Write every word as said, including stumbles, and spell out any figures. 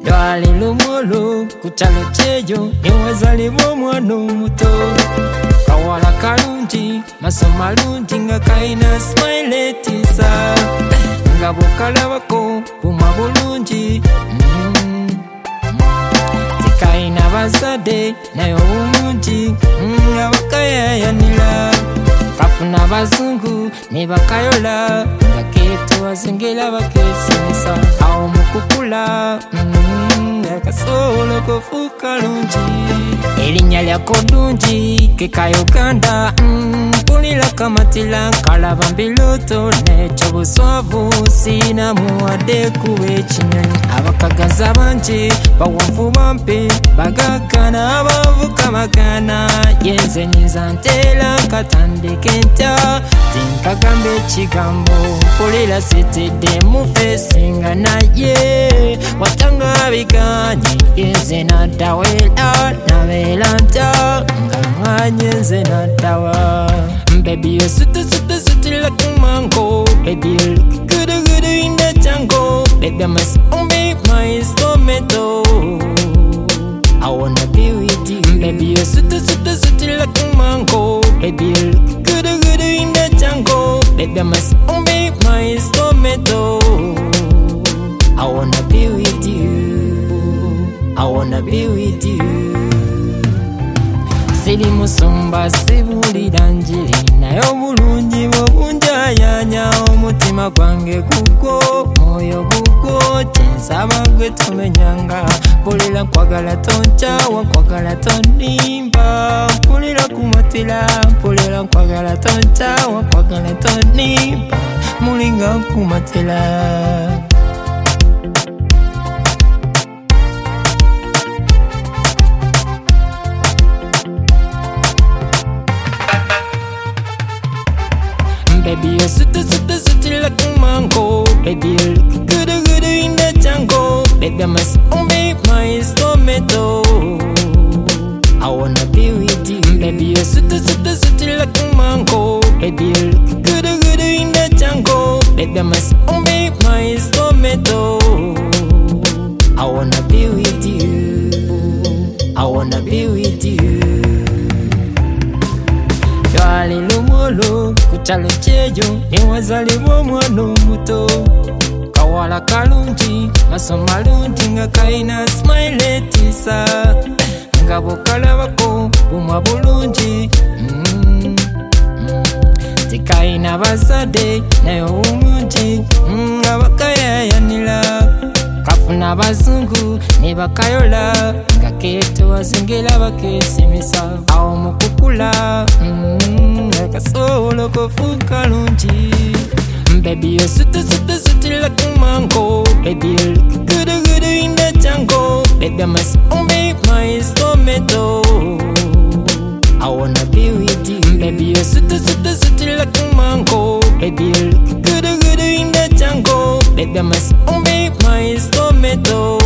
Twali lumolo kuchalo chejo niwazaliwa mwana muto kawala kalungi masoma lungi nga kaina smile tisa nga bukalabako buma bulungi mm. Tikaina bazade nayo umungi nga bakayayanira kafuna bazungu ne bakayola nga keto azengela bakesimisa awo mukukula mm, akasolo kofuka lungi elinya lyako lungi kekayoganda mm, pulila kamatila kalaba mbiloto necho buswavu sina muwade kuwe chinyonyi abakagaza banji bawonfu bampi bagakana abavuka magana yenze niza ntela katandike ntya tinkagambe chigambo pulila sitide mufesinga naye watanga biganyi yenze nadawela nabela ntya nganganye nze nadawa baby you suit suit suit like a mango baby you look good good in the jungle baby I must be my tomato I wanna be with you baby you suit suit suit like a mango baby you look good good in the jungle baby I must be my tomato I wanna be with you I wanna be with you Sili musumba sibulira njiri nayo bulungi bobunjayanya omutima gwange gugo moyo gugo tensaba gwe tumenyanga pulira kwagala toncha wakwagala tonimba pulira kumatira pulira kwagala toncha wakwagala tonimba mulinga kumatira Baby, you're sweet, sweet, sweet like a mango. Baby, you look good, good in the jungle. Baby, I must be my tomato. I wanna be with you. Baby, you're sweet, sweet, sweet like a mango. Baby, you look good, good in the jungle. Baby, I must be my tomato. I wanna be with you. I wanna be with you. Twali lumolo kuchalo chejo niwazaliwa mwana muto kawala kalungi masoma lungi nga kaina smile tisa nga bukalabako buma bulungi mm, mm. Tikaina bazade nayo umungi nga bakayayanira kafuna bazungu ne bakayola nga keto azengela bakesimisa awo mukukula mm, akasolo kofuka lungi baby you sweet sweet sweet like a mango baby you look good good in the jungle baby I must be my tomato I wanna be with you baby you sweet sweet sweet like a mango baby you look good good in the jungle baby I must be my tomato